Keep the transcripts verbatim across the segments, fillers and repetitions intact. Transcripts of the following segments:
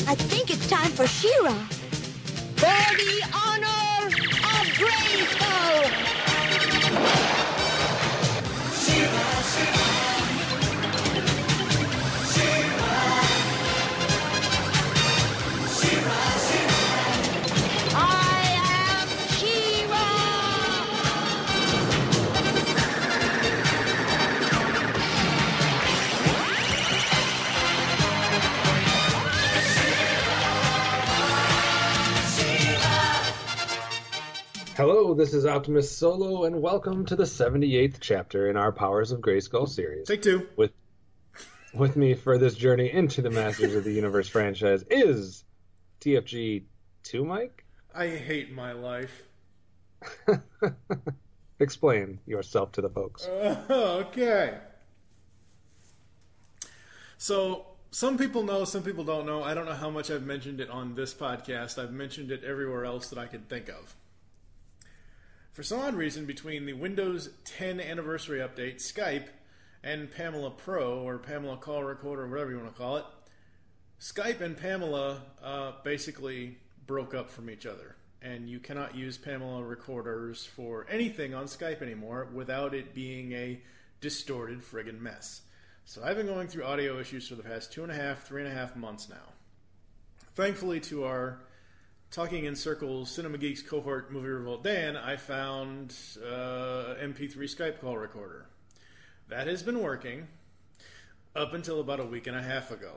I think it's time for She-Ra. For the honor of Grayskull! She-Ra, She-Ra. She-Ra. She-Ra, She-Ra. I am She-Ra! Hello, this is Optimus Solo, and welcome to the seventy-eighth chapter in our Powers of Grayskull series. Take two. With with me for this journey into the Masters of the Universe franchise is T F G two Mike? I hate my life. Explain yourself to the folks. Uh, okay. So, some people know, some people don't know. I don't know how much I've mentioned it on this podcast. I've mentioned it everywhere else that I could think of. For some odd reason, between the Windows ten anniversary update, Skype, and Pamela Pro, or Pamela Call Recorder, or whatever you want to call it, Skype and Pamela uh, basically broke up from each other. And you cannot use Pamela recorders for anything on Skype anymore without it being a distorted friggin' mess. So I've been going through audio issues for the past two and a half, three and a half months now. Thankfully, to our Talking in Circles Cinema Geeks cohort Movie Revolt Dan, I found uh, M P three Skype call recorder. That has been working up until about a week and a half ago.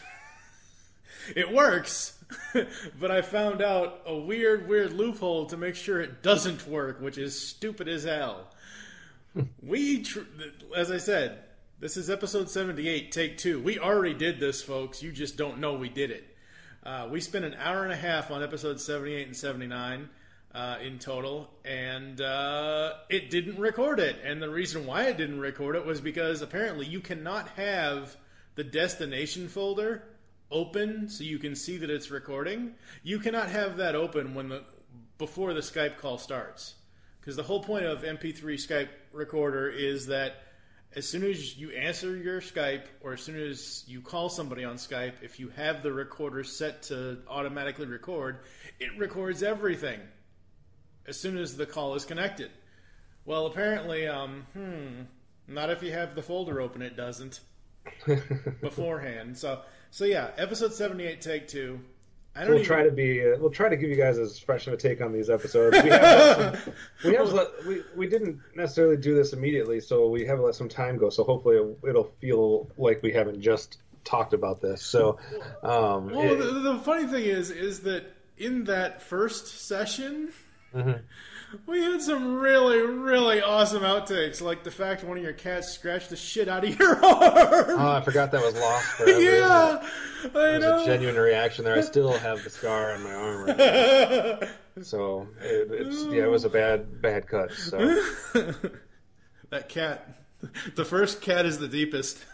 It works, but I found out a weird, weird loophole to make sure it doesn't work, which is stupid as hell. We, tr- as I said, this is episode seventy-eight, take two. We already did this, folks. You just don't know we did it. Uh, we spent an hour and a half on episodes seventy-eight and seventy-nine uh, in total, and uh, it didn't record it. And the reason why it didn't record it was because apparently you cannot have the destination folder open so you can see that it's recording. You cannot have that open when the before the Skype call starts, because the whole point of M P three Skype recorder is that as soon as you answer your Skype, or as soon as you call somebody on Skype, if you have the recorder set to automatically record, it records everything as soon as the call is connected. Well, apparently, um, hmm, not if you have the folder open, it doesn't beforehand. So, so yeah, episode seventy-eight, take two. I don't we'll even... try to be. Uh, we'll try to give you guys as fresh of a take on these episodes. We have, some, we, have let, we we didn't necessarily do this immediately, so we have let some time go. So hopefully, it, it'll feel like we haven't just talked about this. So, um, well, it, the, the funny thing is, is that in that first session, mm-hmm. we had some really, really awesome outtakes, like the fact one of your cats scratched the shit out of your arm. Oh, I forgot that was lost forever. Yeah, I There was know. a genuine reaction there. I still have the scar on my arm right now. So it, it's yeah, it was a bad bad cut. So That cat, the first cat is the deepest.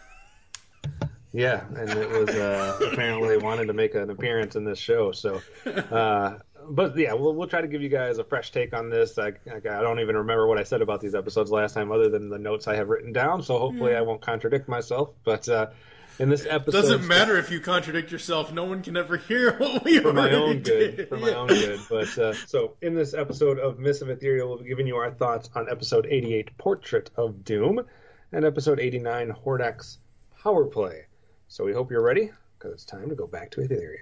yeah, and it was uh, apparently wanted to make an appearance in this show. So, uh, but yeah, we'll we'll try to give you guys a fresh take on this. I I, I don't even remember what I said about these episodes last time, other than the notes I have written down. So hopefully I won't contradict myself. But uh, in this episode, Doesn't matter if you contradict yourself. No one can ever hear what we for my already own good, did. for my own good. But uh, so in this episode of Miss of Ethereal, we'll be giving you our thoughts on episode eighty-eight, Portrait of Doom, and episode eighty-nine, Hordak's Power Play. So we hope you're ready, because it's time to go back to Etheria.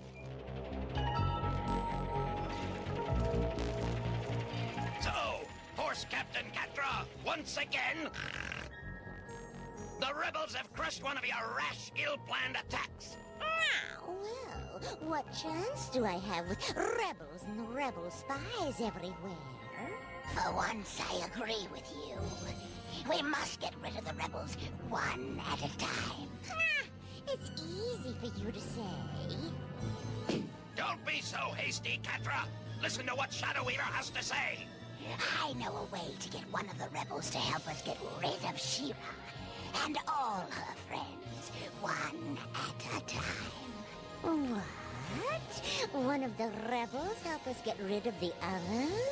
So, Horse Captain Catra, once again, the rebels have crushed one of your rash, ill-planned attacks. Well, what chance do I have with rebels and rebel spies everywhere? For once, I agree with you. We must get rid of the rebels one at a time. Ah, it's easy for you to say. Don't be so hasty, Catra. Listen to what Shadow Weaver has to say. I know a way to get one of the rebels to help us get rid of She-Ra and all her friends, one at a time. What? One of the rebels help us get rid of the others?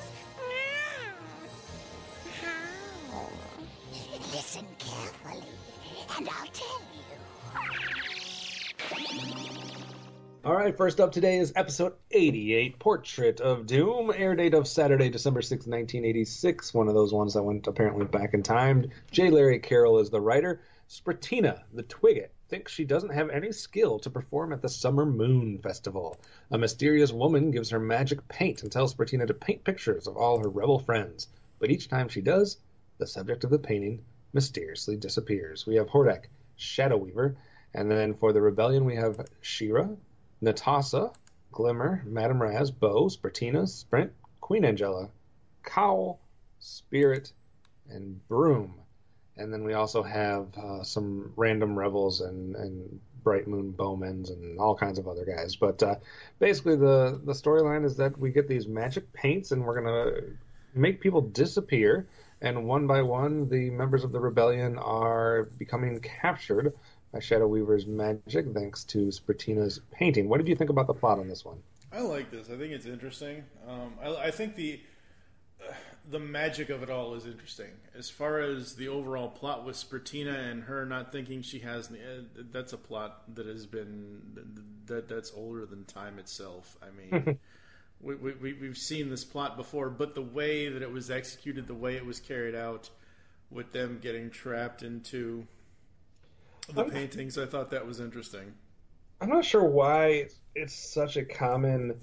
How? Listen carefully, and I'll tell you. All right, first up today is episode eighty-eight, Portrait of Doom, air date of Saturday, December sixth, nineteen eighty-six, one of those ones that went apparently back in time. J. Larry Carroll is the writer. Spratina, the Twigget, thinks she doesn't have any skill to perform at the Summer Moon Festival. A mysterious woman gives her magic paint and tells Spratina to paint pictures of all her rebel friends. But each time she does, the subject of the painting mysteriously disappears. We have Hordak, Shadow Weaver, and then for the Rebellion we have She-Ra, Natasha, Glimmer, Madame Raz, Bo, Spratina, Sprint, Queen Angela, Cowl, Spirit, and Broom. And then we also have uh, some random rebels and, and Bright Moon Bowmans and all kinds of other guys. But uh, basically the, the storyline is that we get these magic paints and we're going to make people disappear. And one by one, the members of the Rebellion are becoming captured by Shadow Weaver's magic, thanks to Spratina's painting. What did you think about the plot on this one? I like this. I think it's interesting. Um, I, I think the uh, the magic of it all is interesting. As far as the overall plot with Spratina and her not thinking she has, uh, that's a plot that has been that that's older than time itself. I mean, we, we we've seen this plot before, but the way that it was executed, the way it was carried out, with them getting trapped into the paintings, I thought that was interesting. I'm not sure why it's such a common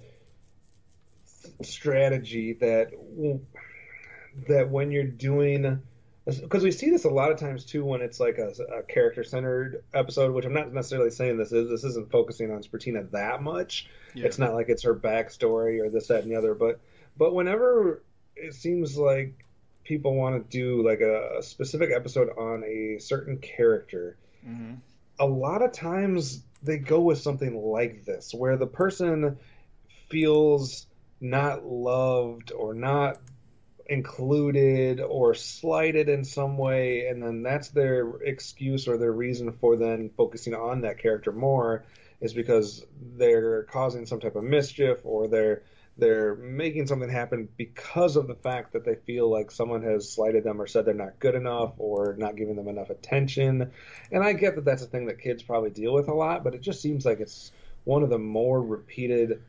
strategy that that when you're doing, because we see this a lot of times too when it's like a, a character-centered episode, which I'm not necessarily saying this is. This isn't focusing on Spratina that much. Yeah. It's not like it's her backstory or this, that, and the other. But but whenever it seems like people want to do like a, a specific episode on a certain character, mm-hmm. a lot of times they go with something like this, where the person feels not loved or not included or slighted in some way, and then that's their excuse or their reason for then focusing on that character more, is because they're causing some type of mischief or they're they're making something happen because of the fact that they feel like someone has slighted them or said they're not good enough or not giving them enough attention. And I get that that's a thing that kids probably deal with a lot, but it just seems like it's one of the more repeated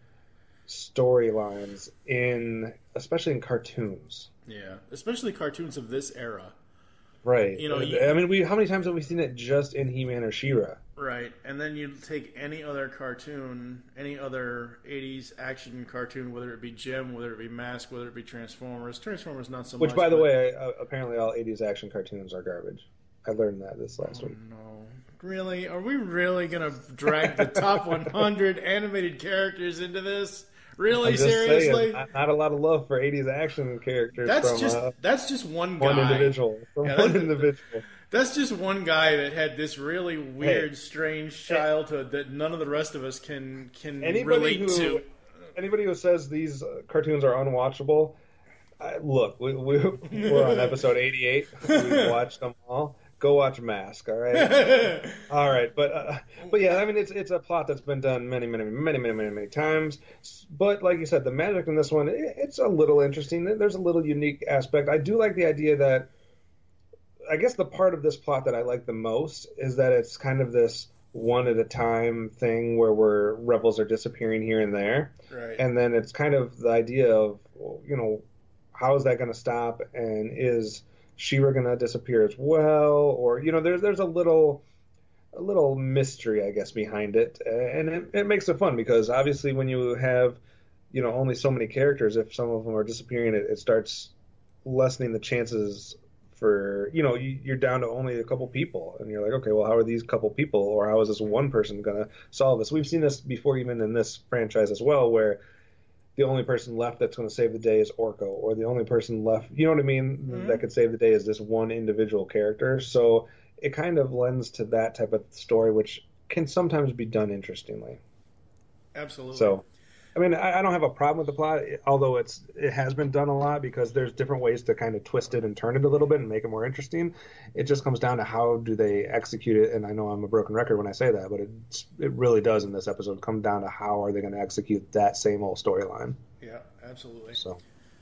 storylines in, especially in cartoons. Yeah, especially cartoons of this era. Right. You know, I you, mean, we how many times have we seen it just in He-Man or She-Ra? Right, and then you take any other cartoon, any other eighties action cartoon, whether it be Jem, whether it be Mask, whether it be Transformers. Transformers not so Which, much. Which, by the but... way, uh, apparently all eighties action cartoons are garbage. I learned that this last oh, week. No. Really? Are we really going to drag the top one hundred animated characters into this? Really? Seriously? Saying, not, not a lot of love for eighties action characters. That's from, just uh, that's just one guy. One individual. From yeah, one that's, individual. That's just one guy that had this really weird, hey, strange childhood hey, that none of the rest of us can can relate who, to. Anybody who says these uh, cartoons are unwatchable, uh, look, we, we, we're on episode eighty-eight. We've watched them all. Go watch Mask, all right? all right, but uh, but yeah, I mean, it's it's a plot that's been done many, many, many, many, many, many times. But like you said, the magic in this one, it, it's a little interesting. There's a little unique aspect. I do like the idea that, I guess the part of this plot that I like the most is that it's kind of this one at a time thing where we're rebels are disappearing here and there. Right. And then it's kind of the idea of, you know, how is that going to stop? And is She-Ra going to disappear as well? Or, you know, there's there's a little a little mystery, I guess, behind it. And it, it makes it fun because obviously when you have, you know, only so many characters, if some of them are disappearing, it, it starts lessening the chances for, you know, you, you're down to only a couple people. And you're like, okay, well, how are these couple people or how is this one person going to solve this? We've seen this before even in this franchise as well, where the only person left that's going to save the day is Orko, or the only person left, you know what I mean, mm-hmm. that could save the day is this one individual character. So it kind of lends to that type of story, which can sometimes be done interestingly. Absolutely. So, I mean, I, I don't have a problem with the plot, although it's it has been done a lot because there's different ways to kind of twist it and turn it a little bit and make it more interesting. It just comes down to how do they execute it, and I know I'm a broken record when I say that, but it it really does in this episode come down to how are they going to execute that same old storyline. Yeah, absolutely. So,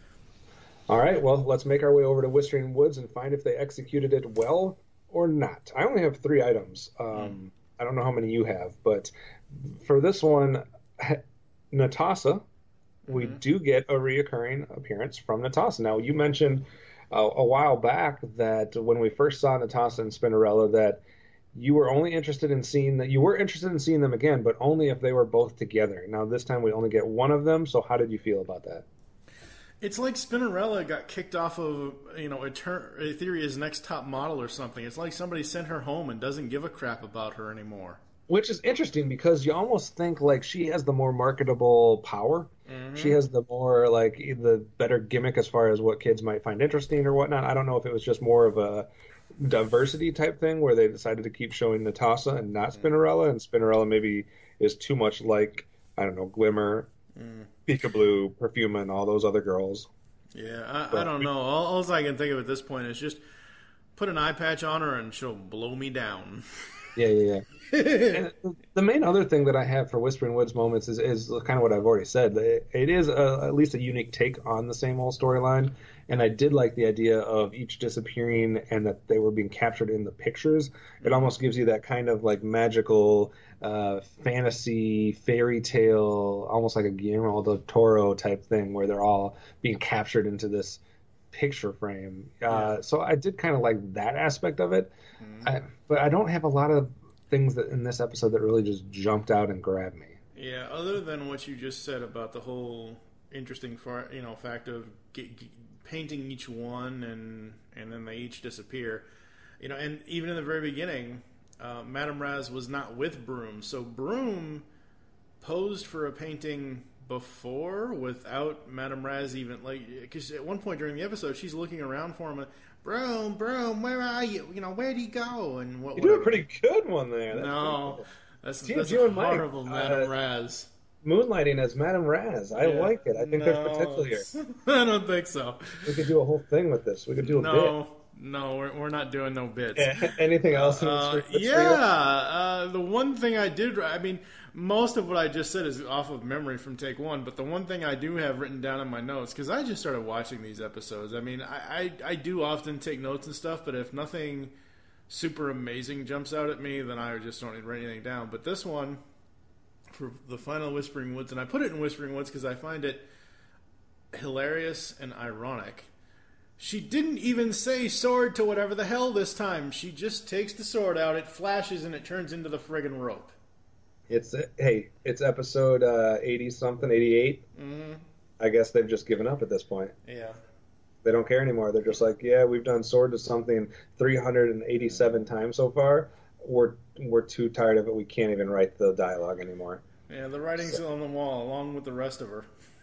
all right, well, let's make our way over to Whispering Woods and find if they executed it well or not. I only have three items. Um, mm. I don't know how many you have, but for this one, Natasha, we Mm-hmm. do get a reoccurring appearance from Natasha. Now, you mentioned uh, a while back that when we first saw Natasha and Spinnerella, that you were only interested in seeing that you were interested in seeing them again, but only if they were both together. Now, this time we only get one of them. So, how did you feel about that? It's like Spinnerella got kicked off of, you know, Eter- Etherea's Next Top Model or something. It's like somebody sent her home and doesn't give a crap about her anymore. Which is interesting because you almost think like she has the more marketable power. Mm-hmm. She has the more like the better gimmick as far as what kids might find interesting or whatnot. I don't know if it was just more of a diversity type thing where they decided to keep showing Natasha and not Spinnerella, and Spinnerella maybe is too much like, I don't know, Glimmer, Mm. Peekaboo, Perfuma, and all those other girls. Yeah, I, But I don't we- know. All, all I can think of at this point is just put an eye patch on her and she'll blow me down. Yeah, yeah, yeah. And the main other thing that I have for Whispering Woods moments is, is kind of what I've already said. It, it is a, at least a unique take on the same old storyline, and I did like the idea of each disappearing and that they were being captured in the pictures. It almost gives you that kind of like magical uh, fantasy fairy tale, almost like a Guillermo del Toro type thing, where they're all being captured into this picture frame. Uh, so I did kind of like that aspect of it. I, but I don't have a lot of things that in this episode that really just jumped out and grabbed me. Yeah, other than what you just said about the whole interesting, far, you know, fact of g- g- painting each one and and then they each disappear. You know, and even in the very beginning, uh, Madame Raz was not with Broom, so Broom posed for a painting before without Madame Raz even, like, because at one point during the episode she's looking around for him and, Broom, Broom, where are you? You know, where'd he go? And what? You do a whatever. pretty good one there. That's No, pretty cool. that's, Team that's Joe a and Mike, horrible uh, Madame Raz. Moonlighting as Madame Raz. I Yeah. like it. I think No, there's potential here. I don't think so. We could do a whole thing with this. We could do a No, no, we're, we're not doing no bits. bit. Anything else? in this Uh, for- this for you? yeah, uh, the one thing I did, I mean, most of what I just said is off of memory from take one, but the one thing I do have written down in my notes, because I just started watching these episodes. I mean, I, I, I do often take notes and stuff, but if nothing super amazing jumps out at me, then I just don't write anything down. But this one, for the final Whispering Woods, and I put it in Whispering Woods because I find it hilarious and ironic. She didn't even say sword to whatever the hell this time. She just takes the sword out, it flashes, and it turns into the friggin' rope. It's hey, it's episode uh, eighty something, eighty-eight. Mm-hmm. I guess they've just given up at this point. Yeah. They don't care anymore. They're just like, yeah, we've done sword to something three hundred eighty-seven times so far. We're we're too tired of it. We can't even write the dialogue anymore. Yeah, the writing's on the wall, along with the rest of her.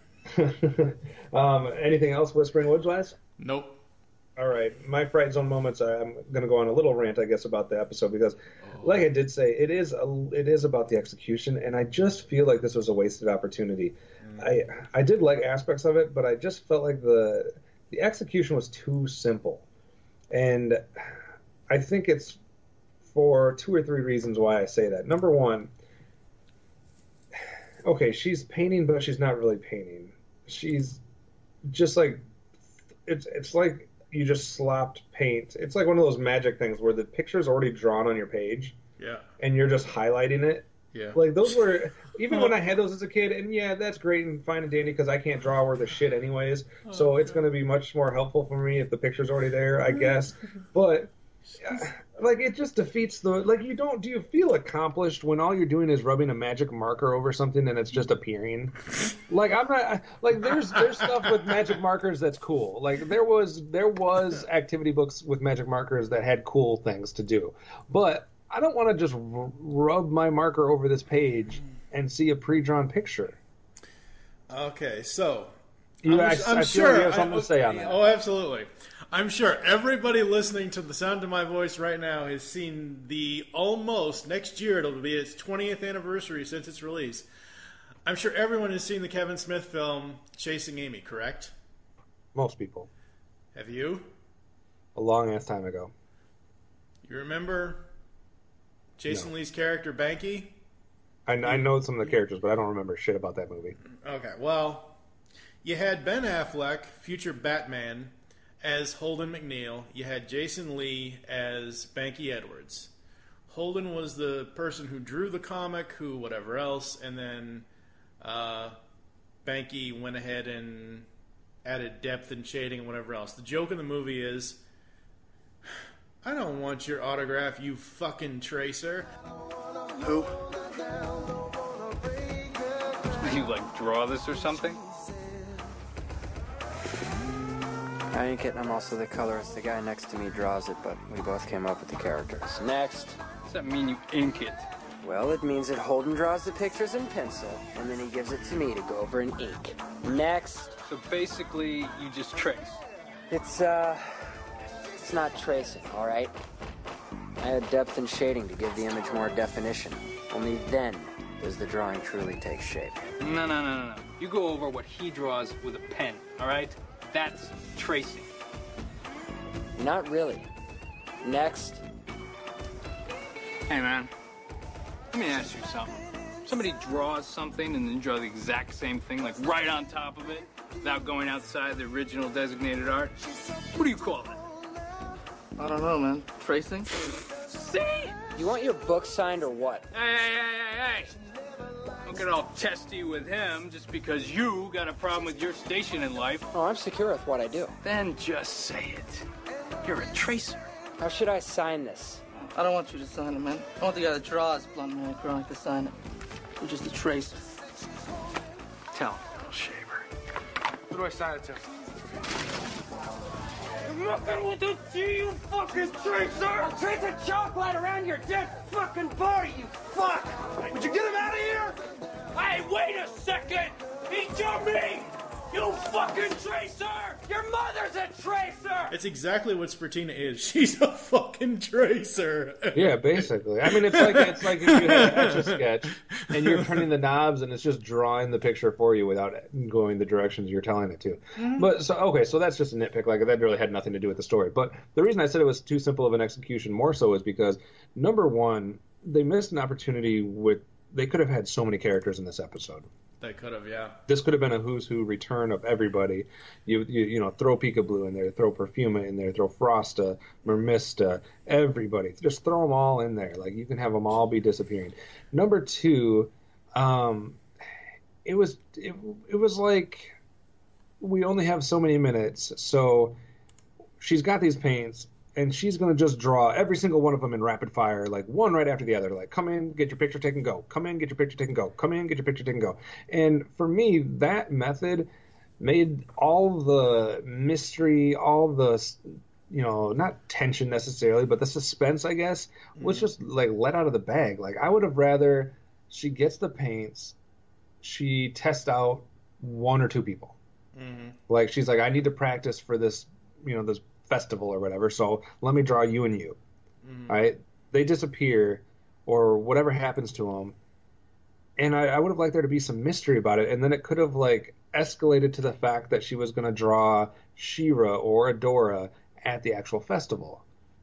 um, anything else, Whispering Woods wise? Nope. All right, my fright zone moments. I'm going to go on a little rant, I guess, about the episode because, like I did say, it is a, it is about the execution, and I just feel like this was a wasted opportunity. Mm. I I did like aspects of it, but I just felt like the the execution was too simple, and I think it's for two or three reasons why I say that. Number one, okay, she's painting, but she's not really painting. She's just like it's it's like. You just slopped paint. It's like one of those magic things where the picture's already drawn on your page. Yeah. And you're just highlighting it. Yeah. Like those were, even when I had those as a kid, and yeah, that's great and fine and dandy because I can't draw worth a shit anyways. So it's going to be much more helpful for me if the picture's already there, I guess. But uh, like it just defeats the, like you don't, do you feel accomplished when all you're doing is rubbing a magic marker over something and it's just appearing? Like I'm not, like there's there's stuff with magic markers that's cool. Like there was there was activity books with magic markers that had cool things to do. But I don't want to just r- rub my marker over this page and see a pre-drawn picture. Okay, so You, I'm, I, I'm I feel sure like you have something I, to say on that. Oh, absolutely. I'm sure everybody listening to the sound of my voice right now has seen the almost next year. It'll be its twentieth anniversary since its release. I'm sure everyone has seen the Kevin Smith film Chasing Amy, correct? Most people. Have you? A long ass time ago. You remember Jason No. Lee's character Banky? I, I know some of the characters, but I don't remember shit about that movie. Okay, well, you had Ben Affleck, future Batman, as Holden McNeil. You had Jason Lee as Banky Edwards. Holden was the person who drew the comic, who whatever else, and then uh, Banky went ahead and added depth and shading and whatever else. The joke in the movie is, I don't want your autograph, you fucking tracer. Who? You, like, draw this or something? I ain't kidding, I'm also the colorist. The guy next to me draws it, but we both came up with the characters. Next. Does that mean you ink it? Well, it means that Holden draws the pictures in pencil, and then he gives it to me to go over in ink. Next. So basically, you just trace. It's, uh... It's not tracing, all right? I add depth and shading to give the image more definition. Only then does the drawing truly take shape. No, no, no, no, no. You go over what he draws with a pen, all right? That's tracing. Not really. Next. Hey, man. Let me ask you something. Somebody draws something and then draw the exact same thing, like right on top of it, without going outside the original designated art. What do you call it? I don't know, man. Tracing? See? You want your book signed or what? Hey, hey, hey, hey, hey! Don't get all testy with him just because you got a problem with your station in life. Oh, I'm secure with what I do. Then just say it. You're a tracer. How should I sign this? I don't want you to sign it, man. I want the guy that draws Blunt Man Chronic to sign it. You're just a tracer. Tell him, little shaver. Who do I sign it to? I'm not gonna do you fucking tracer! I'll trace a chocolate around your dead fucking body, you fuck! Would you get him out of here? Hey, wait a second! Eat your meat! You fucking tracer! Your mother's a tracer! It's exactly what Spartina is. She's a fucking tracer. Yeah, basically. I mean, it's like it's like if you had a sketch and you're turning the knobs and it's just drawing the picture for you without going the directions you're telling it to. Mm-hmm. But so okay, so that's just a nitpick. Like that really had nothing to do with the story. But the reason I said it was too simple of an execution more so is because number one, they missed an opportunity with. They could have had so many characters in this episode. They could have, yeah. This could have been a who's who return of everybody. You you, you know, throw Peekaboo in there, throw Perfuma in there, throw Frosta, Mermista, everybody. Just throw them all in there. Like, you can have them all be disappearing. Number two, um, it was it, it was like we only have so many minutes. So she's got these paints. And she's going to just draw every single one of them in rapid fire, like one right after the other. Like, come in, get your picture taken, go. Come in, get your picture taken, go. Come in, get your picture taken, go. And for me, that method made all the mystery, all the, you know, not tension necessarily, but the suspense, I guess, was just, like, let out of the bag. Like, I would have rather she gets the paints, she tests out one or two people. Mm-hmm. Like, she's like, I need to practice for this, you know, this festival or whatever, so let me draw you and you. Mm-hmm. All right, they disappear or whatever happens to them, and I, I would have liked there to be some mystery about it, and then it could have like escalated to the fact that she was going to draw She-Ra or Adora at the actual festival.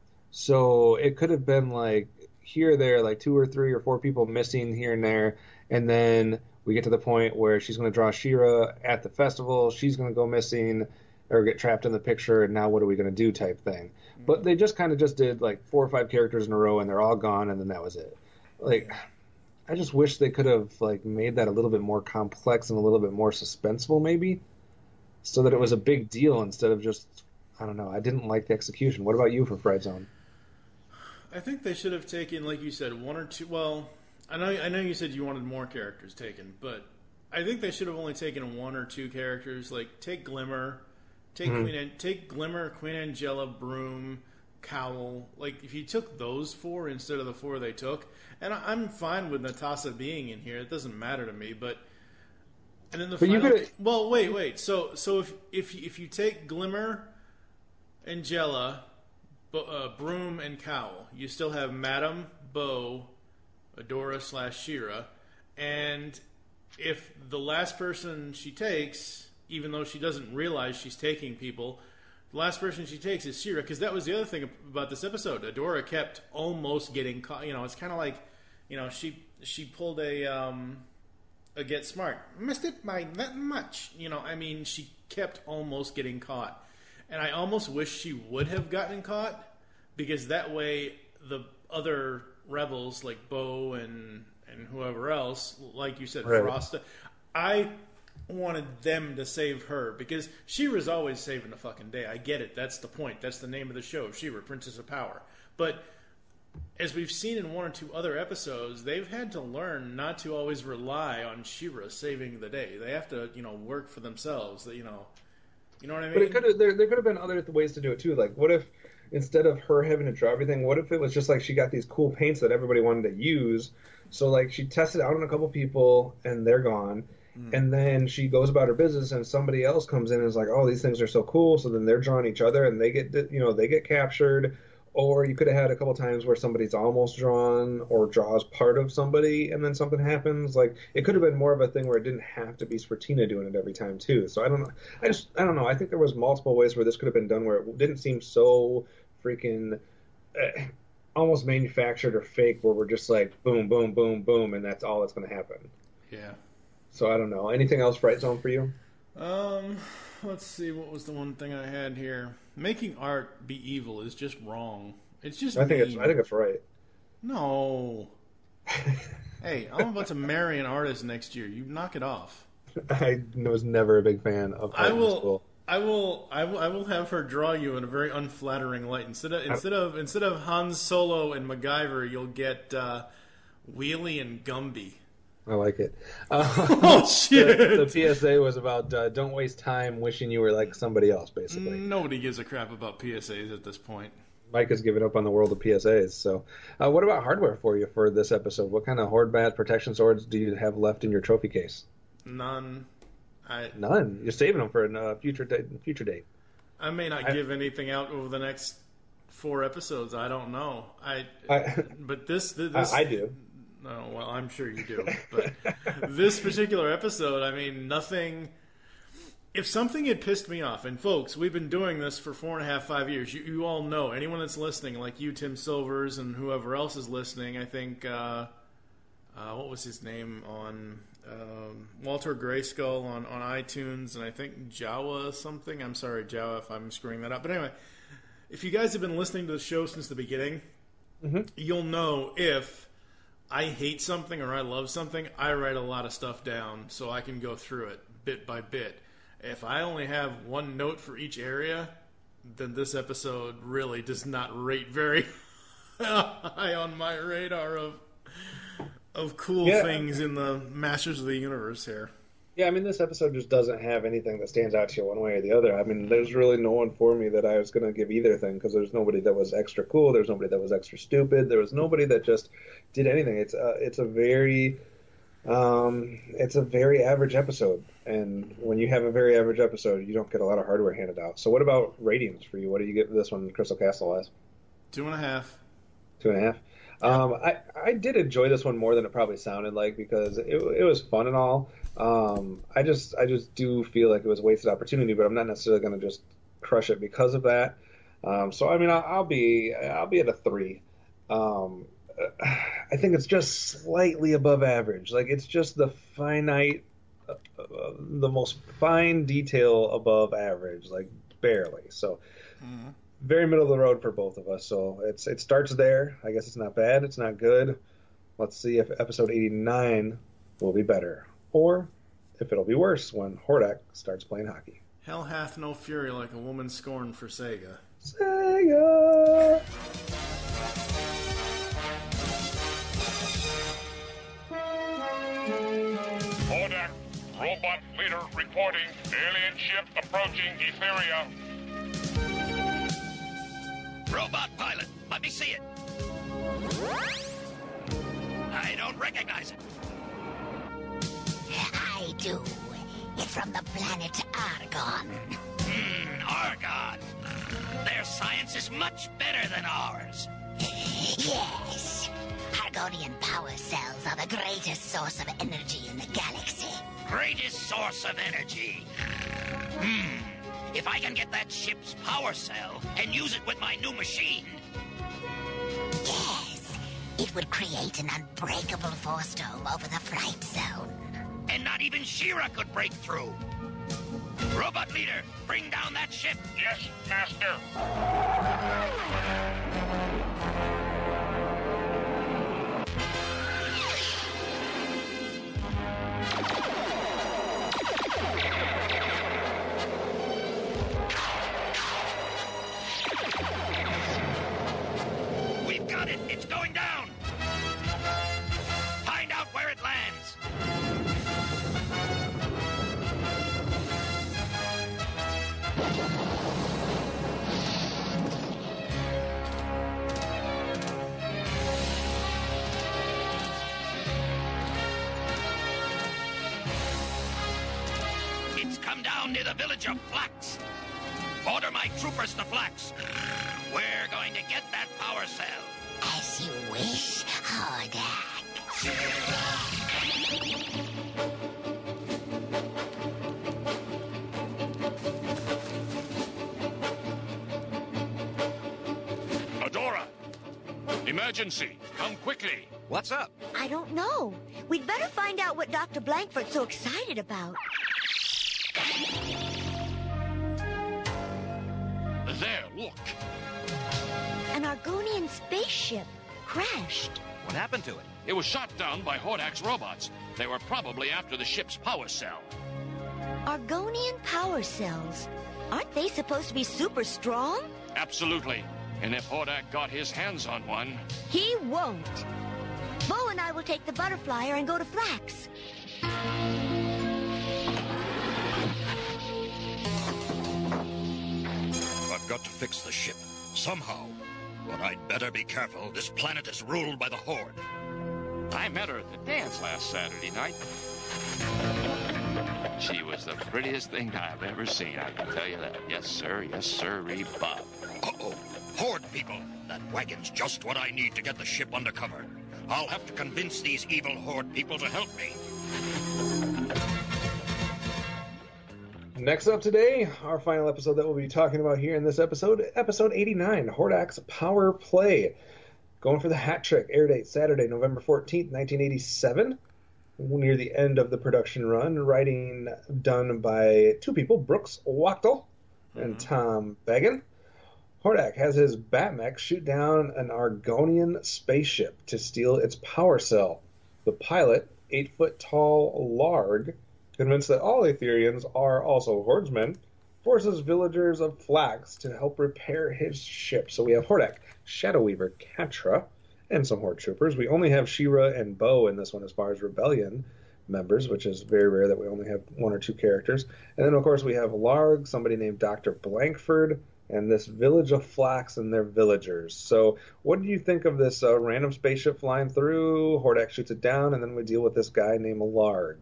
So it could have been like here or there, like two or three or four people missing here and there, and then we get to the point where she's going to draw She-Ra at the festival, she's going to go missing or get trapped in the picture, and now what are we going to do type thing. Mm-hmm. But they just kind of just did like four or five characters in a row, and they're all gone, and then that was it. Like, I just wish they could have like made that a little bit more complex and a little bit more suspenseful, maybe, so that it was a big deal instead of just, I don't know. I didn't like the execution. What about you for Fright Zone? I think they should have taken, like you said, one or two. Well, I know I know you said you wanted more characters taken, but I think they should have only taken one or two characters. Like, take Glimmer. Take mm-hmm. Queen, take Glimmer, Queen Angela, Broom, Cowl. Like, if you took those four instead of the four they took, and I'm fine with Natasha being in here. It doesn't matter to me. But and then the but final. You well, wait, wait. So, so if if if you take Glimmer, Angela, uh, Broom, and Cowl, you still have Madam, Bo, Adora slash She-Ra, and if the last person she takes, even though she doesn't realize she's taking people, the last person she takes is She-Ra, because that was the other thing about this episode. Adora kept almost getting caught. You know, it's kind of like, you know, she she pulled a um, a Get Smart. Missed it by that much. You know, I mean, she kept almost getting caught. And I almost wish she would have gotten caught, because that way the other rebels, like Bo and, and whoever else, like you said, right. Frosta, I wanted them to save her because She-Ra's always saving the fucking day. I get it. That's the point. That's the name of the show, She-Ra, Princess of Power. But as we've seen in one or two other episodes, they've had to learn not to always rely on She-Ra saving the day. They have to, you know, work for themselves. You know, you know what I mean? But it could have, there, there could have been other ways to do it too. Like, what if instead of her having to draw everything, what if it was just like she got these cool paints that everybody wanted to use? So like she tested out on a couple people and they're gone. Mm. And then she goes about her business and somebody else comes in and is like, oh, these things are so cool. So then they're drawing each other and they get, you know, they get captured. Or you could have had a couple times where somebody's almost drawn or draws part of somebody and then something happens. Like, it could have been more of a thing where it didn't have to be Spartina doing it every time, too. So I don't know. I just, I don't know. I think there was multiple ways where this could have been done where it didn't seem so freaking uh, almost manufactured or fake where we're just like, boom, boom, boom, boom, and that's all that's going to happen. Yeah. So I don't know. Anything else, Fright Zone, for you? Um, let's see. What was the one thing I had here? Making art be evil is just wrong. It's just. I think mean. it's. I think it's right. No. Hey, I'm about to marry an artist next year. You knock it off. I was never a big fan of art I will. in school. I will. I will. I will have her draw you in a very unflattering light. Instead of instead of instead of Han Solo and MacGyver, you'll get uh, Wheelie and Gumby. I like it. Uh, oh shit! The, the P S A was about uh, don't waste time wishing you were like somebody else. Basically, nobody gives a crap about P S As at this point. Mike has given up on the world of P S As. So, uh, what about hardware for you for this episode? What kind of Horde Bat protection swords do you have left in your trophy case? None. I None. You're saving them for a uh, future day, future date. I may not I, give anything out over the next four episodes. I don't know. I. I but this. this I, I do. No, well, I'm sure you do. But this particular episode, I mean, nothing. If something had pissed me off, and folks, we've been doing this for four and a half, five years. You, you all know, anyone that's listening, like you, Tim Silvers, and whoever else is listening, I think, uh, uh, what was his name on um, Walter Grayskull on, on iTunes, and I think Jawa something. I'm sorry, Jawa, if I'm screwing that up. But anyway, if you guys have been listening to the show since the beginning, mm-hmm. you'll know if I hate something or I love something, I write a lot of stuff down so I can go through it bit by bit. If I only have one note for each area, then this episode really does not rate very high on my radar of of cool yeah. things in the Masters of the Universe here. Yeah, I mean, this episode just doesn't have anything that stands out to you one way or the other. I mean, there's really no one for me that I was going to give either thing because there's nobody that was extra cool. There's nobody that was extra stupid. There was nobody that just did anything. It's a, it's a very, um, it's a very average episode. And when you have a very average episode, you don't get a lot of hardware handed out. So what about ratings for you? What do you give this one, Crystal Castle, as? Two and a half. Two and a half. Um, I, I did enjoy this one more than it probably sounded like because it, it was fun and all. Um, I just I just do feel like it was a wasted opportunity, but I'm not necessarily going to just crush it because of that. Um, so I mean, I'll, I'll be I'll be at a three. Um, I think it's just slightly above average. Like it's just the finite, uh, uh, the most fine detail above average, like barely. So. Mm-hmm. Very middle of the road for both of us, so it's it starts there. I guess it's not bad, it's not good. Let's see if episode eighty-nine will be better, or if it'll be worse when Hordak starts playing hockey. Hell hath no fury like a woman scorned for Sega. Sega! Hordak, robot leader reporting. Alien ship approaching Etheria. Robot pilot, let me see it. I don't recognize it. I do. It's from the planet Argon. Hmm, Argon. Their science is much better than ours. Yes. Argonian power cells are the greatest source of energy in the galaxy. Greatest source of energy. Hmm. If I can get that ship's power cell and use it with my new machine. Yes, it would create an unbreakable force dome over the flight zone. And not even She-Ra could break through. Robot leader, bring down that ship. Yes, master. come down near the village of Flax. Order my troopers to Flax. We're going to get that power cell. As you wish, Hordak. Adora! Emergency! Come quickly! What's up? I don't know. We'd better find out what Doctor Blankford's so excited about. There, look! An Argonian spaceship crashed. What happened to it? It was shot down by Hordak's robots. They were probably after the ship's power cell. Argonian power cells. Aren't they supposed to be super strong? Absolutely. And if Hordak got his hands on one... He won't. Bo and I will take the Butterflyer and go to Flax. I've got to fix the ship, somehow. But I'd better be careful. This planet is ruled by the Horde. I met her at the dance last Saturday night. She was the prettiest thing I've ever seen, I can tell you that. Yes, sir. Yes, sir-ree, Bob. Uh-oh. Horde people. That wagon's just what I need to get the ship under cover. I'll have to convince these evil Horde people to help me. Next up today, our final episode that we'll be talking about here in this episode, episode eighty-nine, Hordak's Power Play. Going for the hat trick. Air date Saturday, November fourteenth, nineteen eighty-seven. Near the end of the production run. Writing done by two people, Brooks Wachtel and mm-hmm. Tom Began. Hordak has his Batmech shoot down an Argonian spaceship to steal its power cell. The pilot, eight-foot-tall Larg, convinced that all Aetherians are also Hordsmen, forces villagers of Flax to help repair his ship. So we have Hordak, Shadow Weaver, Catra, and some Horde troopers. We only have She-Ra and Bo in this one as far as Rebellion members, which is very rare that we only have one or two characters. And then, of course, we have Larg, somebody named Doctor Blankford, and this village of Flax and their villagers. So what do you think of this uh, random spaceship flying through? Hordak shoots it down, and then we deal with this guy named Larg.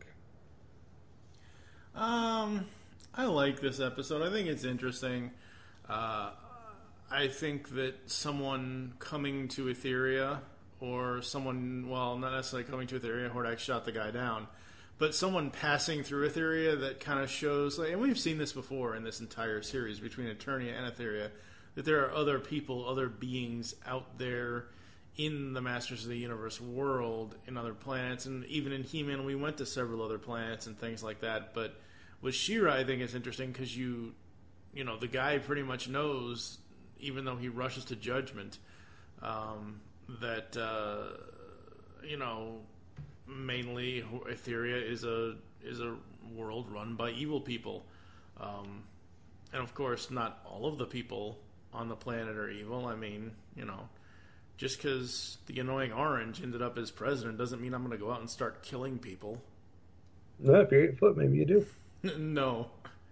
Um, I like this episode. I think it's interesting. Uh, I think that someone coming to Etheria, or someone, well, not necessarily coming to Etheria, Hordak shot the guy down, but someone passing through Etheria that kind of shows, like, and we've seen this before in this entire series between Eternia and Etheria, that there are other people, other beings out there in the Masters of the Universe world, in other planets, and even in He-Man we went to several other planets and things like that. But with She-Ra, I think it's interesting because you, you know, the guy pretty much knows, even though he rushes to judgment, um, that, uh, you know, mainly Etheria is a is a world run by evil people. Um, and of course, not all of the people on the planet are evil. I mean, you know, just because the annoying Orange ended up as president doesn't mean I'm going to go out and start killing people. No, if you're eight foot, maybe you do. No.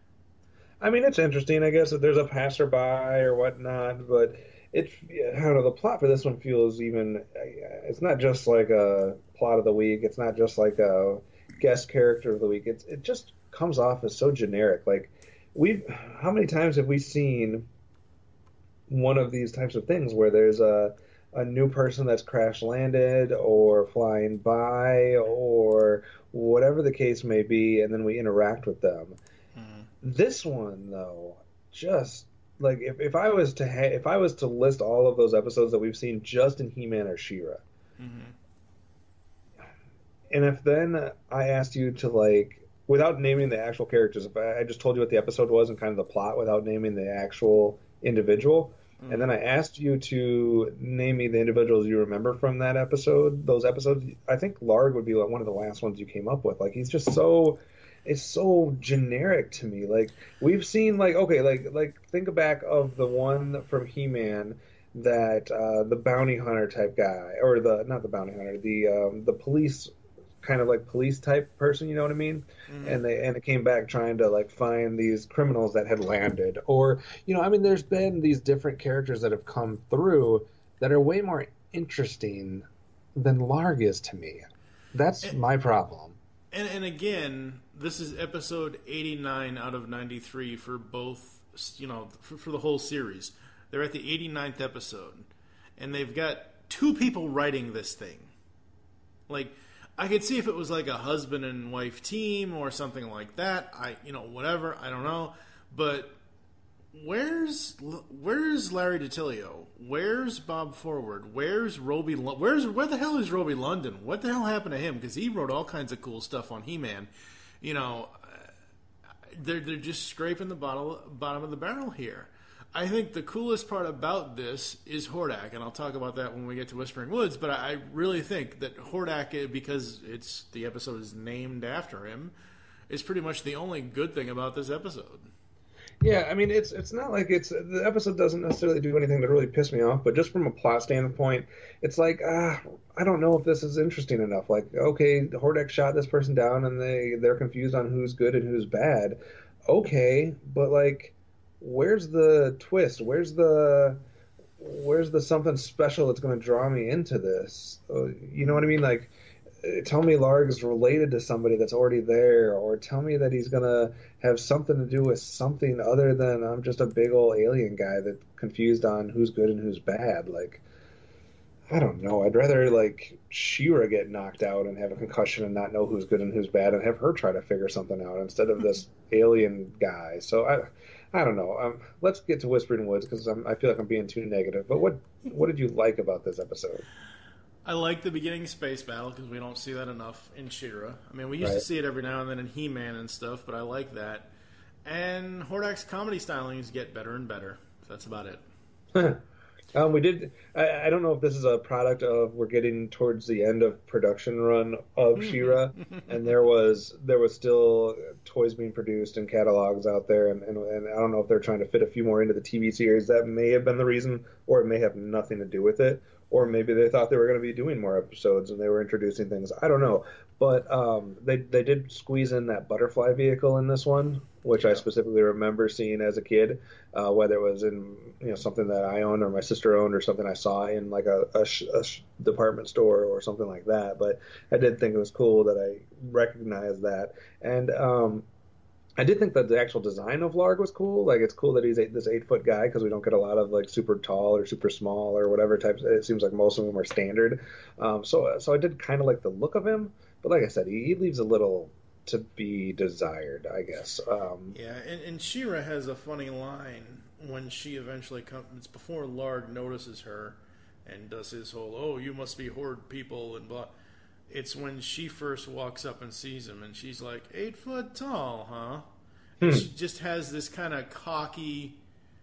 I mean, it's interesting, I guess, that there's a passerby or whatnot, but it's, I don't know, the plot for this one feels even, it's not just like a plot of the week, it's not just like a guest character of the week, it's, it just comes off as so generic. Like, we've, how many times have we seen one of these types of things where there's a, a new person that's crash landed or flying by or whatever the case may be, and then we interact with them. Mm-hmm. This one, though, just like if, if I was to ha- if I was to list all of those episodes that we've seen just in He-Man or She-Ra, mm-hmm. and if then I asked you to, like, without naming the actual characters, if I, I just told you what the episode was and kind of the plot without naming the actual individual, mm-hmm. and then I asked you to name me the individuals you remember from that episode, those episodes, I think Larg would be like one of the last ones you came up with. Like, he's just so... It's so generic to me. Like, we've seen, like, okay, like, like think back of the one from He-Man that uh, the bounty hunter type guy, or the not the bounty hunter, the um, the police kind of like police type person. You know what I mean? Mm-hmm. And they and it came back trying to like find these criminals that had landed, or you know, I mean, there's been these different characters that have come through that are way more interesting than Larg is to me. That's and, my problem. And and again, this is episode eighty-nine out of ninety-three for both, you know, for, for the whole series. They're at the eighty-ninth episode. And they've got two people writing this thing. Like, I could see if it was like a husband and wife team or something like that. I, you know, whatever. I don't know. But where's where's Larry DiTillio? Where's Bob Forward? Where's Roby? Where's where the hell is Roby London? What the hell happened to him? Because he wrote all kinds of cool stuff on He-Man. You know, they're they're just scraping the bottom bottom of the barrel here. I think the coolest part about this is Hordak, and I'll talk about that when we get to Whispering Woods, but I really think that Hordak, because it's the episode is named after him, is pretty much the only good thing about this episode. Yeah, I mean, it's it's not like it's the episode doesn't necessarily do anything to really piss me off, but just from a plot standpoint, it's like, ah, I don't know if this is interesting enough. Like, okay, Hordak shot this person down, and they, they're confused on who's good and who's bad. Okay, but like, where's the twist? Where's the where's the something special that's going to draw me into this? Uh, you know what I mean? Like, tell me Larg is related to somebody that's already there, or tell me that he's going to have something to do with something other than I'm just a big old alien guy that's confused on who's good and who's bad. Like, I don't know. I'd rather, like, She-Ra get knocked out and have a concussion and not know who's good and who's bad and have her try to figure something out instead of this alien guy. So I I don't know. Um, let's get to Whispering Woods because I feel like I'm being too negative. But what what did you like about this episode? I like the beginning space battle because we don't see that enough in She-Ra. I mean, we used Right. to see it every now and then in He-Man and stuff, but I like that. And Hordak's comedy stylings get better and better. So that's about it. um, we did. I, I don't know if this is a product of we're getting towards the end of production run of She-Ra, and there was there was still toys being produced and catalogs out there, and, and and I don't know if they're trying to fit a few more into the T V series. That may have been the reason, or it may have nothing to do with it. Or maybe they thought they were going to be doing more episodes and they were introducing things. I don't know. But um, they they did squeeze in that butterfly vehicle in this one, which I specifically remember seeing as a kid, uh, whether it was in you know something that I owned or my sister owned or something I saw in like a, a, sh- a sh- department store or something like that. But I did think it was cool that I recognized that. And um, I did think that the actual design of Larg was cool. Like, it's cool that he's eight, this eight-foot guy because we don't get a lot of, like, super tall or super small or whatever types. It seems like most of them are standard. Um, so so I did kind of like the look of him. But like I said, he, he leaves a little to be desired, I guess. Um, Yeah, and, and She-Ra has a funny line when she eventually comes. It's before Larg notices her and does his whole, oh, you must be Horde people and blah. It's when she first walks up and sees him, and she's like, eight foot tall, huh? And Hmm. she just has this kind of cocky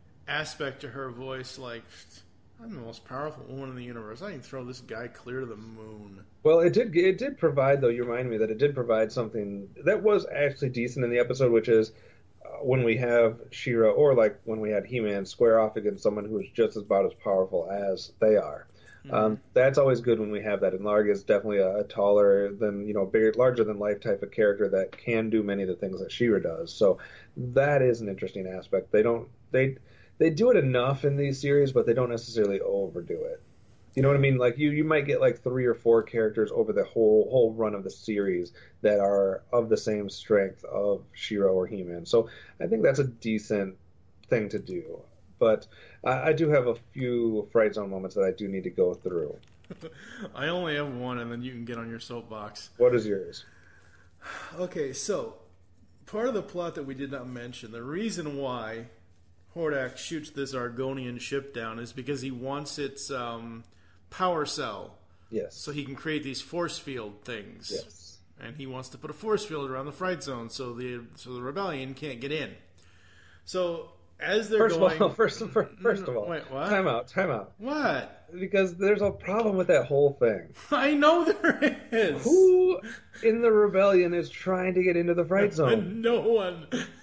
aspect to her voice, like, I'm the most powerful woman in the universe. I can throw this guy clear to the moon. Well, it did it did provide, though, you remind me that it did provide something that was actually decent in the episode, which is uh, when we have She-Ra, or like when we had He-Man square off against someone who is just about as powerful as they are. Um, that's always good when we have that. And Larg is definitely a, a taller than, you know, bigger, larger than life type of character that can do many of the things that She-Ra does. So that is an interesting aspect. They don't, they, they do it enough in these series, but they don't necessarily overdo it. You know what I mean? Like you, you might get like three or four characters over the whole, whole run of the series that are of the same strength of She-Ra or He-Man. So I think that's a decent thing to do. But I, I do have a few Fright Zone moments that I do need to go through. I only have one, and then you can get on your soapbox. What is yours? Okay, so part of the plot that we did not mention, the reason why Hordak shoots this Argonian ship down is because he wants its um, power cell. Yes. So he can create these force field things. Yes. And he wants to put a force field around the Fright Zone so the so the rebellion can't get in. So as they're first going, of all, first of, first of all, wait, what? time out, time out. What? Because there's a problem with that whole thing. I know there is. Who in the rebellion is trying to get into the Fright Zone? No one.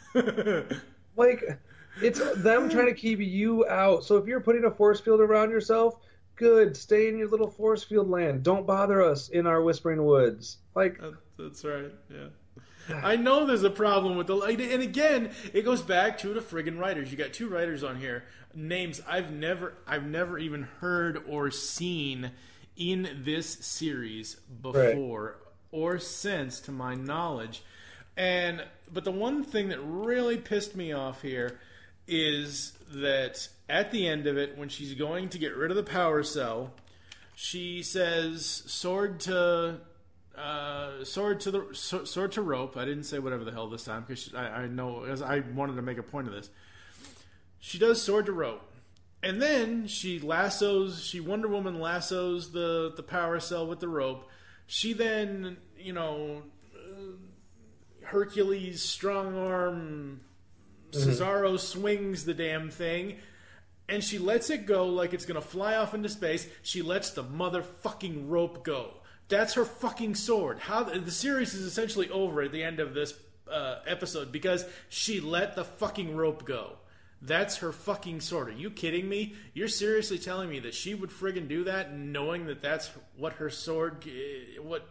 Like, it's them trying to keep you out. So if you're putting a force field around yourself, good. Stay in your little force field land. Don't bother us in our Whispering Woods. Like, that's right. Yeah. I know there's a problem with the, and again, it goes back to the friggin' writers. You got two writers on here, names I've never, I've never even heard or seen in this series before, or since, to my knowledge. And but the one thing that really pissed me off here is that at the end of it, when she's going to get rid of the power cell, she says, "Sword to, uh, sword to the, so, sword to rope." I didn't say whatever the hell this time because I, I know because I wanted to make a point of this. She does sword to rope, and then she lassos. She Wonder Woman lassos the the power cell with the rope. She then, you know, uh, Hercules strong arm. Cesaro mm-hmm. swings the damn thing, and she lets it go like it's going to fly off into space. She lets the motherfucking rope go. That's her fucking sword. How the series is essentially over at the end of this uh, episode because she let the fucking rope go. That's her fucking sword. Are you kidding me? You're seriously telling me that she would friggin' do that knowing that that's what her sword... What...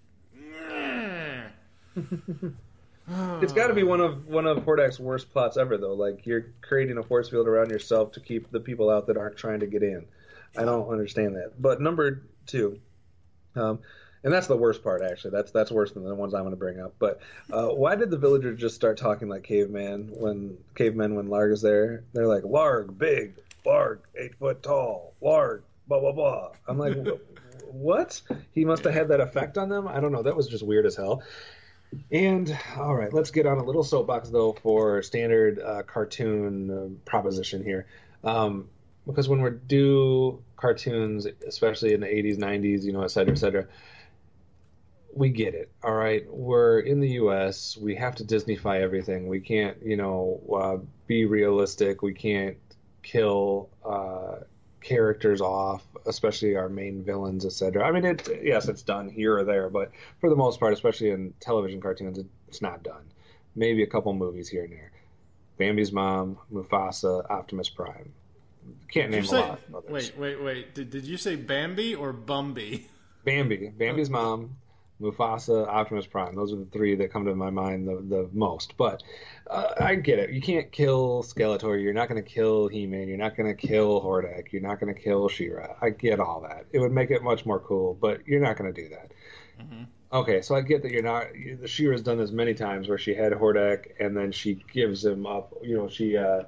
It's got to be one of one of Hordak's worst plots ever, though. Like, you're creating a force field around yourself to keep the people out that aren't trying to get in. I don't understand that. But number two, um, and that's the worst part, actually. That's that's worse than the ones I'm going to bring up. But uh, why did the villagers just start talking like caveman when cavemen when Larg is there? They're like, Larg, big, Larg, eight foot tall, Larg, blah, blah, blah. I'm like, what? He must have had that effect on them? I don't know. That was just weird as hell. And, all right, let's get on a little soapbox, though, for standard uh, cartoon uh, proposition here. Um, because when we do cartoons, especially in the eighties, nineties, you know, et cetera, et cetera, we get it, all right? We're in the U S. We have to Disney-fy everything. We can't, you know, uh, be realistic. We can't kill uh, characters off, especially our main villains, et cetera. I mean, it, yes, it's done here or there, but for the most part, especially in television cartoons, it's not done. Maybe a couple movies here and there. Bambi's mom, Mufasa, Optimus Prime. Can't name a lot of others. Wait, wait, wait. Did, did you say Bambi or Bumby? Bambi. Bambi's mom, Mufasa, Optimus Prime. Those are the three that come to my mind the, the most. But uh, I get it. You can't kill Skeletor. You're not going to kill He-Man. You're not going to kill Hordak. You're not going to kill She-Ra. I get all that. It would make it much more cool, but you're not going to do that. Mm-hmm. Okay, so I get that you're not... She-Ra's done this many times where she had Hordak and then she gives him up. You know, she... Uh,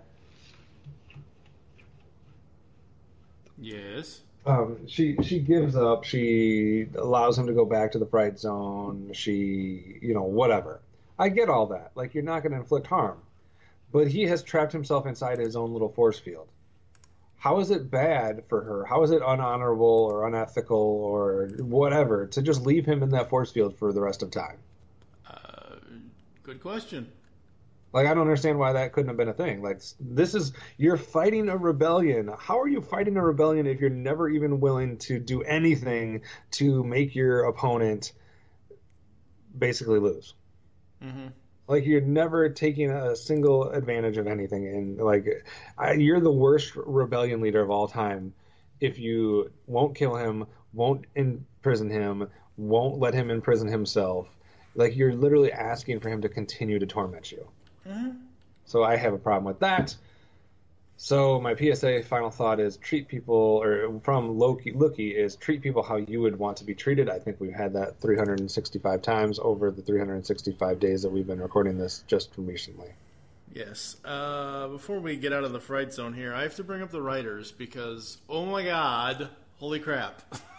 yes. Um, she she gives up. She allows him to go back to the Fright Zone. She, you know, whatever. I get all that. Like, you're not going to inflict harm. But he has trapped himself inside his own little force field. How is it bad for her? How is it unhonorable or unethical or whatever to just leave him in that force field for the rest of time? Uh, good question. Like, I don't understand why that couldn't have been a thing. Like, this is, you're fighting a rebellion. How are you fighting a rebellion if you're never even willing to do anything to make your opponent basically lose? Mm-hmm. Like, you're never taking a single advantage of anything. And, like, I, you're the worst rebellion leader of all time if you won't kill him, won't imprison him, won't let him imprison himself. Like, you're literally asking for him to continue to torment you. Mm-hmm. So I have a problem with that. So my P S A final thought is treat people, or from Loki, Loki is treat people how you would want to be treated. I think we've had that three hundred sixty-five times over the three hundred sixty-five days that we've been recording this just recently. Yes. Uh, before we get out of the Fright Zone here, I have to bring up the writers because, oh my god, holy crap.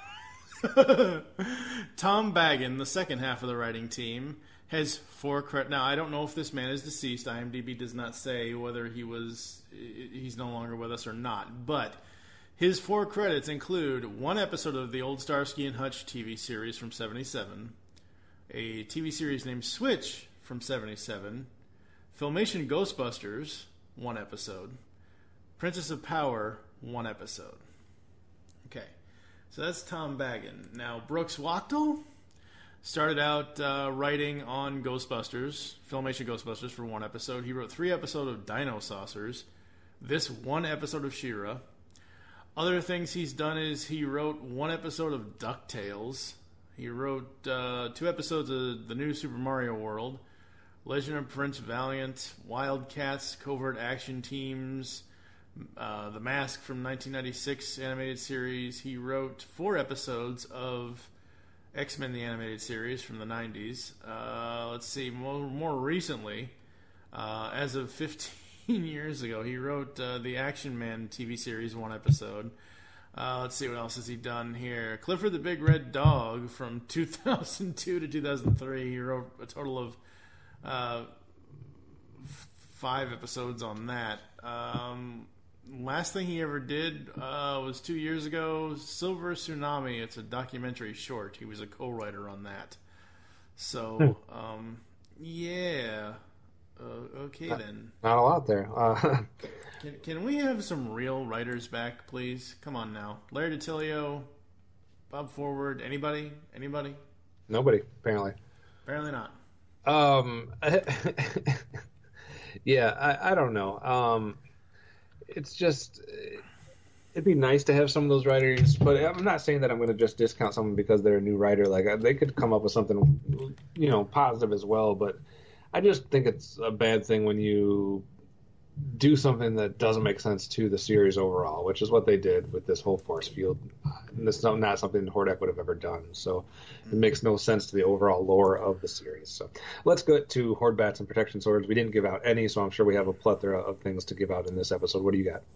Tom Baggin, the second half of the writing team, has four credits. Now, I don't know if this man is deceased. IMDb does not say whether he was he's no longer with us or not. But his four credits include one episode of the old Starsky and Hutch T V series from seventy-seven, a T V series named Switch from seventy-seven, Filmation Ghostbusters, one episode, Princess of Power, one episode. Okay, so that's Tom Baggin. Now, Brooks Wachtel started out uh, writing on Ghostbusters, Filmation Ghostbusters, for one episode. He wrote three episodes of Dino Saucers, this one episode of She-Ra. Other things he's done is he wrote one episode of DuckTales. He wrote uh, two episodes of the new Super Mario World, Legend of Prince Valiant, Wildcats, Covert Action Teams, uh, The Mask from nineteen ninety-six animated series. He wrote four episodes of X-Men the Animated Series from the nineties. Uh, let's see, more, more recently, uh, as of fifteen years ago, he wrote uh, the Action Man T V series, one episode. Uh, let's see, what else has he done here? Clifford the Big Red Dog from two thousand two to two thousand three. He wrote a total of uh, f- five episodes on that. Um, last thing he ever did uh, was two years ago, Silver Tsunami. It's a documentary short. He was a co-writer on that. So, um, yeah. Uh, okay, not, then. Not a lot there. Uh, Can, can we have some real writers back, please? Come on now. Larry DiTillio, Bob Forward, anybody? Anybody? Nobody, apparently. Apparently not. Um, yeah, I, I don't know. Um, it's just, it'd be nice to have some of those writers, but I'm not saying that I'm going to just discount someone because they're a new writer. Like, they could come up with something, you know, positive as well, but I just think it's a bad thing when you do something that doesn't make sense to the series overall, which is what they did with this whole force field. And this is not something Hordak would have ever done, so it makes no sense to the overall lore of the series. So let's get to Horde Bats and Protection Swords. We didn't give out any, so I'm sure we have a plethora of things to give out in this episode. What do you got?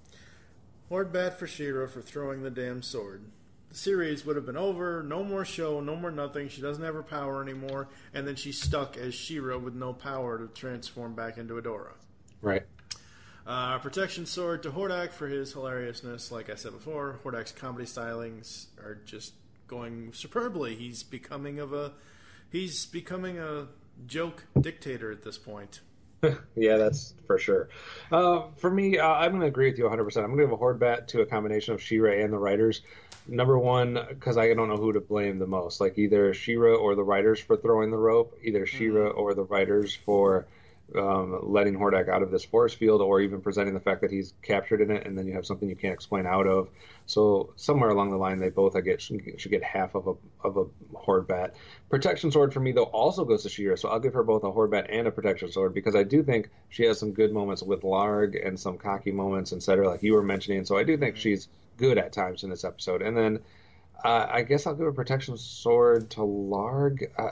Horde Bat for She-Ra for throwing the damn sword. The series would have been over, no more show, no more nothing. She doesn't have her power anymore, and then she's stuck as She-Ra with no power to transform back into Adora. Right. Uh, protection sword to Hordak for his hilariousness. Like I said before, Hordak's comedy stylings are just going superbly. He's becoming of a he's becoming a joke dictator at this point. Yeah, that's for sure. Uh, for me, uh, I'm going to agree with you one hundred percent. I'm going to give a Horde Bat to a combination of She-Ra and the writers. Number one, because I don't know who to blame the most. Like either She-Ra or the writers for throwing the rope, either She-Ra mm-hmm. or the writers for um, letting Hordak out of this force field, or even presenting the fact that he's captured in it, and then you have something you can't explain out of. So somewhere along the line, they both I get should get half of a of a Horde Bat. Protection Sword for me though also goes to She-Ra, so I'll give her both a Horde Bat and a Protection Sword because I do think she has some good moments with Larg and some cocky moments, et cetera, like you were mentioning. So I do think she's good at times in this episode. And then uh, I guess I'll give a Protection Sword to Larg. Uh,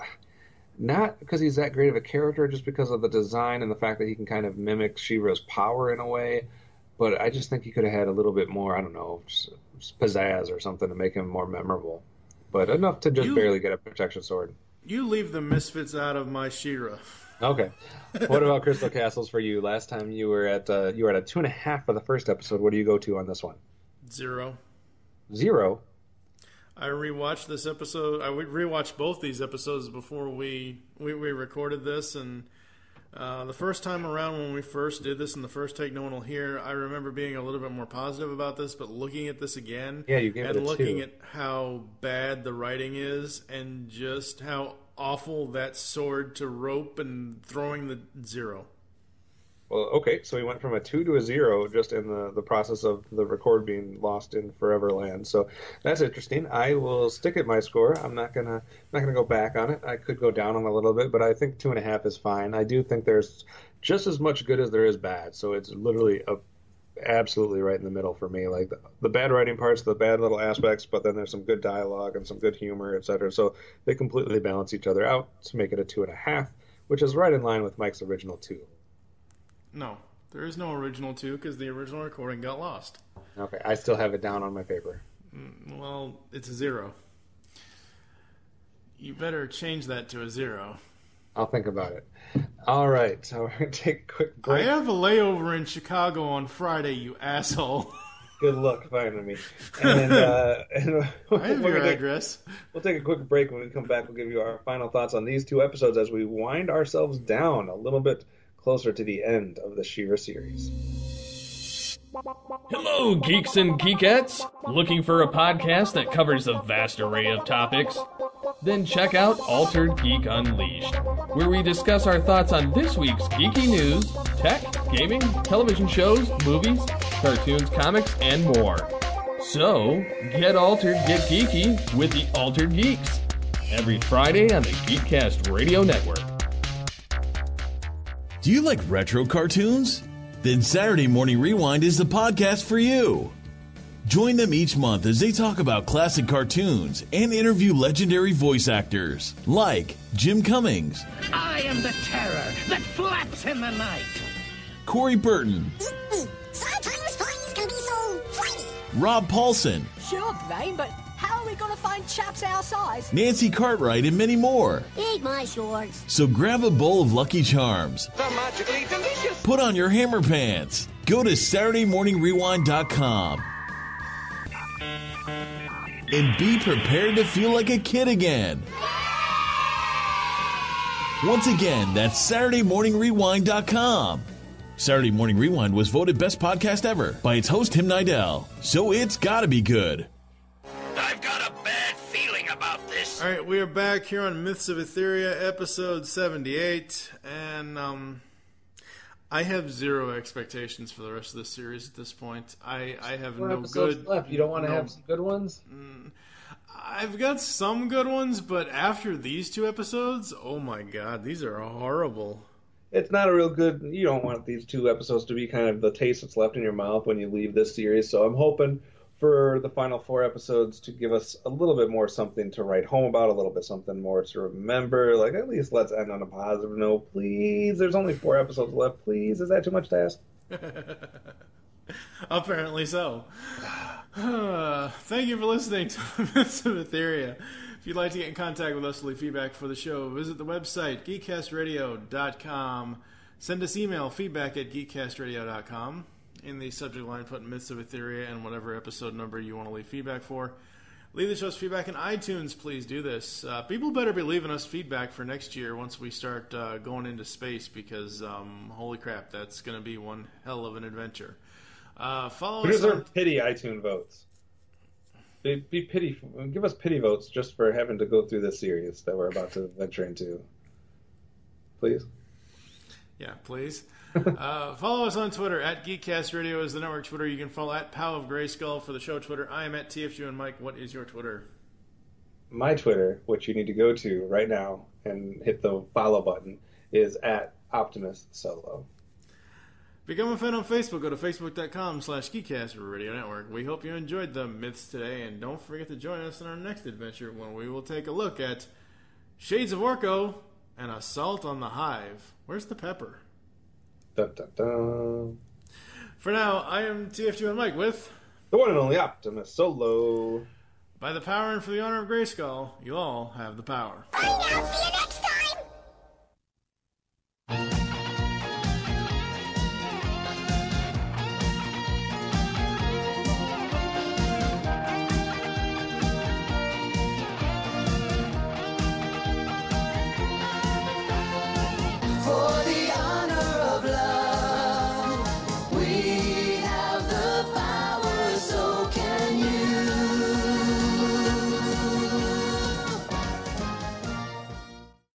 Not because he's that great of a character, just because of the design and the fact that he can kind of mimic She-Ra's power in a way. But I just think he could have had a little bit more, I don't know, pizzazz or something to make him more memorable. But enough to just you, barely get a Protection Sword. You leave the Misfits out of my She-Ra. Okay. What about Crystal Castles for you? Last time you were at uh, you were at a two and a half for the first episode. What do you go to on this one? Zero. Zero? I rewatched this episode. I rewatched both these episodes before we we, we recorded this, and uh, the first time around when we first did this in the first take, no one will hear. I remember being a little bit more positive about this, but looking at this again, yeah, you gave and it a looking two. at how bad the writing is, and just how awful that sword to rope and throwing the zero. Well, okay, so we went from a two to a zero just in the, the process of the record being lost in Foreverland. So that's interesting. I will stick at my score. I'm not gonna not gonna go back on it. I could go down on a little bit, but I think two and a half is fine. I do think there's just as much good as there is bad. So it's literally a, absolutely right in the middle for me. Like the, the bad writing parts, the bad little aspects, but then there's some good dialogue and some good humor, et cetera. So they completely balance each other out to make it a two and a half, which is right in line with Mike's original two. No, there is no original two because the original recording got lost. Okay, I still have it down on my paper. Well, it's a zero. You better change that to a zero. I'll think about it. All right, so we're going to take a quick break. I have a layover in Chicago on Friday, you asshole. Good luck finding me. And, uh, and I have your take, address. We'll take a quick break. When we come back, we'll give you our final thoughts on these two episodes as we wind ourselves down a little bit closer to the end of the She-Ra series. Hello, geeks and geekettes! Looking for a podcast that covers a vast array of topics? Then check out Altered Geek Unleashed, where we discuss our thoughts on this week's geeky news, tech, gaming, television shows, movies, cartoons, comics, and more. So, get altered, get geeky with the Altered Geeks, every Friday on the Geekcast Radio Network. Do you like retro cartoons? Then Saturday Morning Rewind is the podcast for you. Join them each month as they talk about classic cartoons and interview legendary voice actors like Jim Cummings, I am the terror that flaps in the night. Corey Burton, Sometimes things can be so funny. Rob Paulson, Sure, Brain, but how are we going to find chaps our size? Nancy Cartwright, and many more. Eat my shorts. So grab a bowl of Lucky Charms. They're magically delicious. Put on your hammer pants. Go to Saturday Morning Rewind dot com. And be prepared to feel like a kid again. Once again, that's Saturday Morning Rewind dot com. Saturday Morning Rewind was voted Best Podcast Ever by its host, Tim Nidell. So it's gotta be good. I've got a bad feeling about this. All right, we are back here on Myths of Etheria, episode seventy-eight, and um, I have zero expectations for the rest of the series at this point. I, I have Four no episodes good... left. You don't want to no, have some good ones? Mm, I've got some good ones, but after these two episodes, oh my god, these are horrible. It's not a real good... You don't want these two episodes to be kind of the taste that's left in your mouth when you leave this series, so I'm hoping for the final four episodes to give us a little bit more something to write home about, a little bit something more to remember. Like, at least let's end on a positive note, please. There's only four episodes left, please. Is that too much to ask? Apparently so. Thank you for listening to Myths of Etheria. If you'd like to get in contact with us to leave feedback for the show, visit the website, geek cast radio dot com. Send us email, feedback at geek cast radio dot com. In the subject line, put Myths of Etheria and whatever episode number you want to leave feedback for. Leave the show's feedback in iTunes, please do this. Uh, people better be leaving us feedback for next year once we start uh, going into space, because um, holy crap, that's going to be one hell of an adventure. Uh, follow We us on... deserve pity iTunes votes. Be, be pity, give us pity votes just for having to go through this series that we're about to venture into. Please? Yeah, please. uh, follow us on Twitter, at Geekcast Radio is the network Twitter. You can follow at Pow of Grayskull for the show Twitter. I am at T F G and Mike. What is your Twitter? My Twitter, which you need to go to right now and hit the follow button, is at Optimus Solo. Become a fan on Facebook. Go to facebook.com slash Geekcast Radio Network. We hope you enjoyed the myths today, and don't forget to join us in our next adventure when we will take a look at Shades of Orko and Assault on the Hive. Where's the pepper? Dun, dun, dun. For now, I am T F G and Mike with the one and only Optimus Solo. By the power and for the honor of Grayskull, you all have the power. Bye now, see you next